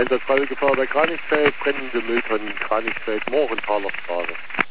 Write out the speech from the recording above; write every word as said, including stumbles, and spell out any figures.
das Freiwillige Feuerwehr Kranichsfeld, brennende Mülltonnen Kranichsfeld, Morgenthaler Straße.